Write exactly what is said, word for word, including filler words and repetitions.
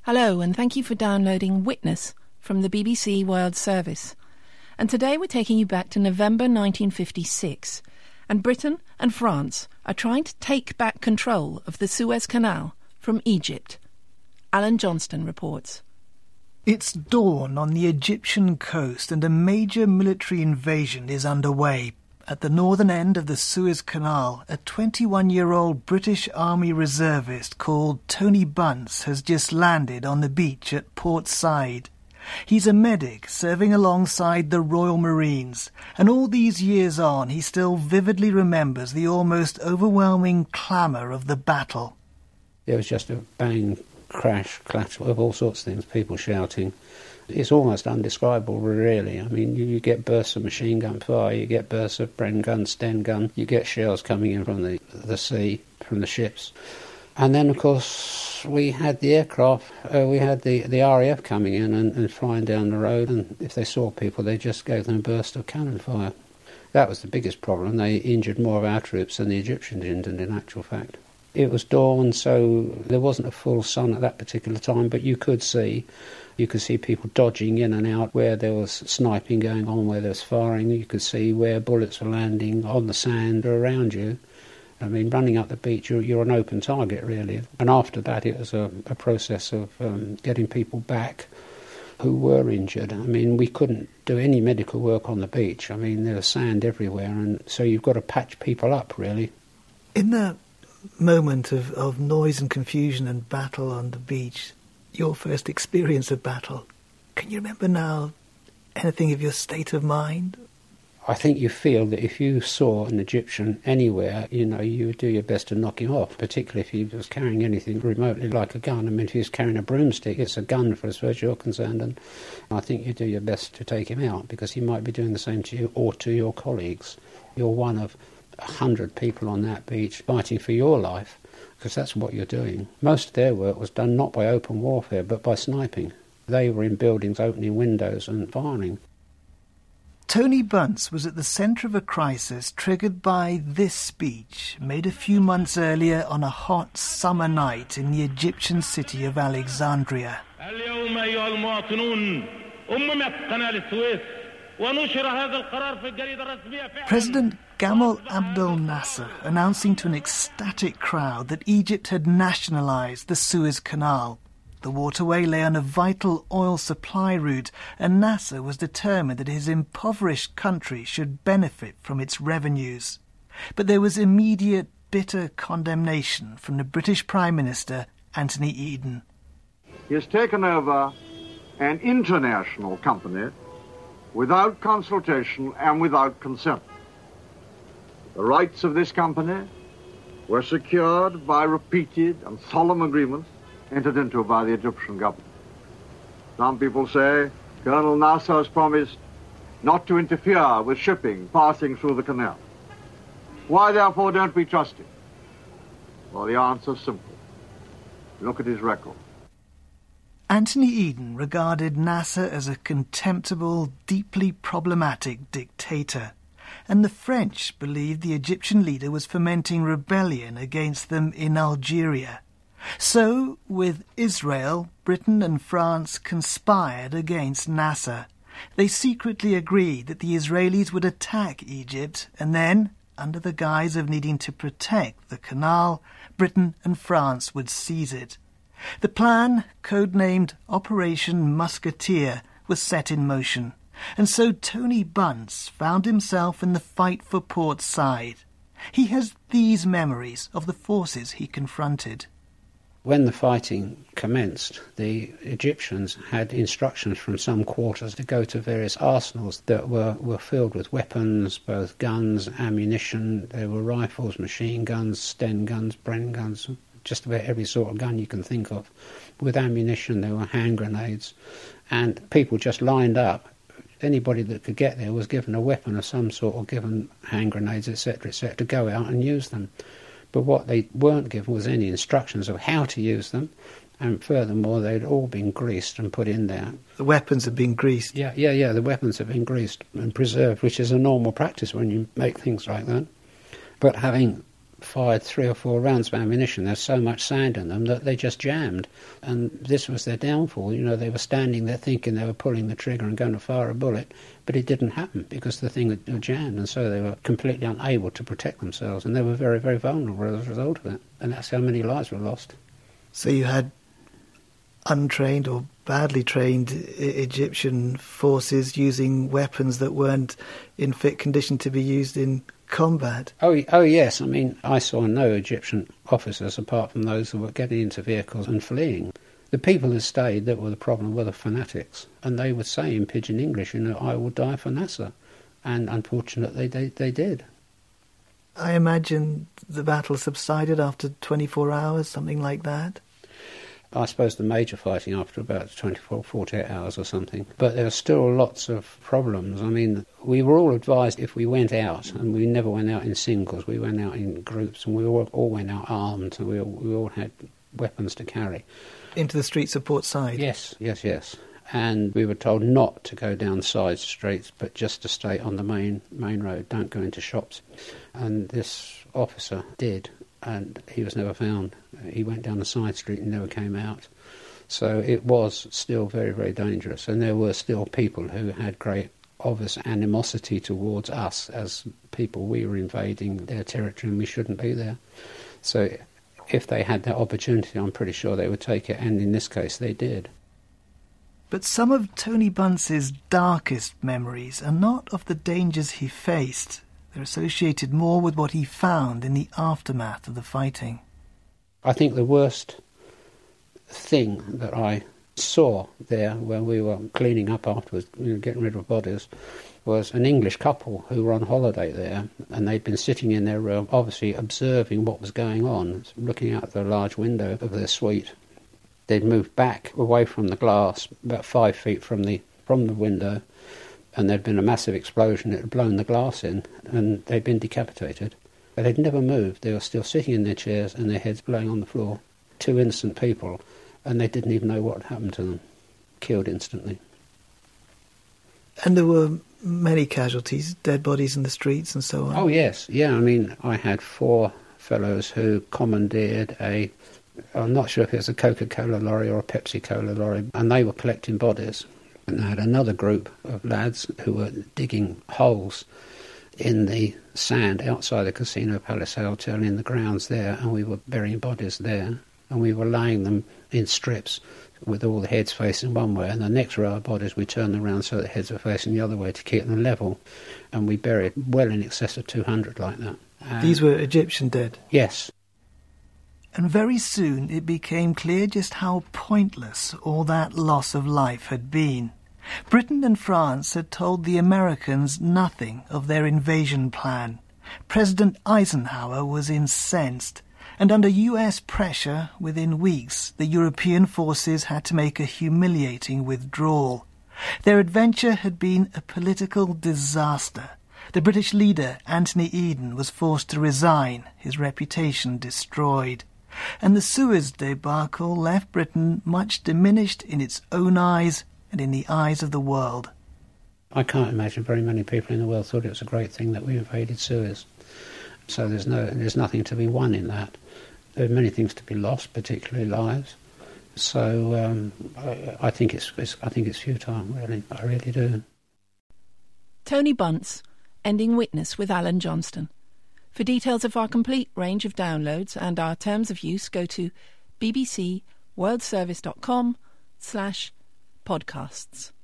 Hello, and thank you for downloading Witness from the B B C World Service. And today we're taking you back to November nineteen fifty-six, and Britain and France are trying to take back control of the Suez Canal from Egypt. Alan Johnston reports. It's dawn on the Egyptian coast and a major military invasion is underway. At the northern end of the Suez Canal, a twenty-one-year-old British Army reservist called Tony Bunce has just landed on the beach at Port Said. He's a medic serving alongside the Royal Marines, and all these years on he still vividly remembers the almost overwhelming clamour of the battle. It was just a bang, crash, clatter of all sorts of things, people shouting. It's almost undescribable, really. I mean, you, you get bursts of machine gun fire, you get bursts of Bren gun, Sten gun, you get shells coming in from the, the sea, from the ships. And then, of course, we had the aircraft, uh, we had the, the R A F coming in and, and flying down the road, and if they saw people, they just gave them a burst of cannon fire. That was the biggest problem. They injured more of our troops than the Egyptians did, in actual fact. It was dawn, so there wasn't a full sun at that particular time, but you could see You could see people dodging in and out where there was sniping going on, where there was firing. You could see where bullets were landing on the sand or around you. I mean, running up the beach, you're, you're an open target, really. And after that, it was a, a process of um, getting people back who were injured. I mean, we couldn't do any medical work on the beach. I mean, there was sand everywhere, and so you've got to patch people up, really. In that moment of, of noise and confusion and battle on the beach, your first experience of battle, can you remember now anything of your state of mind? I think you feel that if you saw an Egyptian anywhere, you know, you would do your best to knock him off, particularly if he was carrying anything remotely like a gun. I mean, if he was carrying a broomstick, it's a gun for as far as you're concerned, and I think you do your best to take him out, because he might be doing the same to you or to your colleagues. You're one of a hundred people on that beach fighting for your life, because that's what you're doing. Most of their work was done not by open warfare, but by sniping. They were in buildings opening windows and firing. Tony Bunce was at the centre of a crisis triggered by this speech, made a few months earlier on a hot summer night in the Egyptian city of Alexandria. President Gamal Abdel Nasser announcing to an ecstatic crowd that Egypt had nationalised the Suez Canal. The waterway lay on a vital oil supply route, and Nasser was determined that his impoverished country should benefit from its revenues. But there was immediate, bitter condemnation from the British Prime Minister, Anthony Eden. He has taken over an international company without consultation and without consent. The rights of this company were secured by repeated and solemn agreements entered into by the Egyptian government. Some people say Colonel Nasser has promised not to interfere with shipping passing through the canal. Why, therefore, don't we trust him? Well, the answer is simple. Look at his record. Anthony Eden regarded Nasser as a contemptible, deeply problematic dictator, and the French believed the Egyptian leader was fomenting rebellion against them in Algeria. So, with Israel, Britain and France conspired against Nasser. They secretly agreed that the Israelis would attack Egypt, and then, under the guise of needing to protect the canal, Britain and France would seize it. The plan, codenamed Operation Musketeer, was set in motion, and so Tony Bunce found himself in the fight for Port Said. He has these memories of the forces he confronted. When the fighting commenced, the Egyptians had instructions from some quarters to go to various arsenals that were, were filled with weapons, both guns, ammunition. There were rifles, machine guns, Sten guns, Bren guns, just about every sort of gun you can think of. With ammunition, there were hand grenades, and people just lined up. Anybody that could get there was given a weapon of some sort, or given hand grenades, et cetera, et cetera, to go out and use them. But what they weren't given was any instructions of how to use them, and furthermore, they'd all been greased and put in there. The weapons had been greased? Yeah, yeah, yeah, the weapons have been greased and preserved, which is a normal practice when you make things like that. But having fired three or four rounds of ammunition. There's so much sand in them that they just jammed. And this was their downfall. You know, they were standing there thinking they were pulling the trigger and going to fire a bullet, but it didn't happen because the thing had jammed, and so they were completely unable to protect themselves, and they were very, very vulnerable as a result of that. And that's how many lives were lost. So you had untrained or badly trained I- Egyptian forces using weapons that weren't in fit condition to be used in combat. Oh, oh yes. I mean, I saw no Egyptian officers apart from those who were getting into vehicles and fleeing. The people who stayed that were the problem were the fanatics, and they would say in pidgin English, you know, I will die for Nasser. And unfortunately, they, they did. I imagine the battle subsided after twenty-four hours, something like that. I suppose the major fighting after about twenty-four, forty-eight hours or something. But there are still lots of problems. I mean, we were all advised if we went out, and we never went out in singles, we went out in groups, and we all, all went out armed, and we all, we all had weapons to carry. Into the streets of Port Said? Yes, yes, yes. And we were told not to go down side streets, but just to stay on the main main road, don't go into shops. And this officer did, and he was never found. He went down the side street and never came out. So it was still very, very dangerous, and there were still people who had great obvious animosity towards us as people. We were invading their territory and we shouldn't be there. So if they had that opportunity, I'm pretty sure they would take it, and in this case they did. But some of Tony Bunce's darkest memories are not of the dangers he faced. They're associated more with what he found in the aftermath of the fighting. I think the worst thing that I saw there when we were cleaning up afterwards, you know, getting rid of bodies, was an English couple who were on holiday there, and they'd been sitting in their room, obviously observing what was going on, looking out the large window of their suite. They'd moved back away from the glass, about five feet from the from the window, and there'd been a massive explosion. It had blown the glass in, and they'd been decapitated. But they'd never moved. They were still sitting in their chairs and their heads blowing on the floor. Two innocent people, and they didn't even know what had happened to them. Killed instantly. And there were many casualties, dead bodies in the streets and so on. Oh, yes. Yeah, I mean, I had four fellows who commandeered a... I'm not sure if it was a Coca-Cola lorry or a Pepsi-Cola lorry, and they were collecting bodies. And I had another group of lads who were digging holes in the sand outside the Casino Palace Hotel in the grounds there, and we were burying bodies there, and we were laying them in strips with all the heads facing one way, and the next row of bodies we turned them around so the heads were facing the other way to keep them level, and we buried well in excess of two hundred like that. And these were Egyptian dead? Yes. And very soon it became clear just how pointless all that loss of life had been. Britain and France had told the Americans nothing of their invasion plan. President Eisenhower was incensed, and under U S pressure, within weeks, the European forces had to make a humiliating withdrawal. Their adventure had been a political disaster. The British leader, Anthony Eden, was forced to resign, his reputation destroyed. And the Suez debacle left Britain much diminished in its own eyes and in the eyes of the world. I can't imagine very many people in the world thought it was a great thing that we invaded Suez. So there's no, there's nothing to be won in that. There are many things to be lost, particularly lives. So um, I, I think it's, it's I think it's futile, really. I really do. Tony Bunce, Ending Witness with Alan Johnston. For details of our complete range of downloads and our terms of use, go to bbcworldservice.com slash podcasts.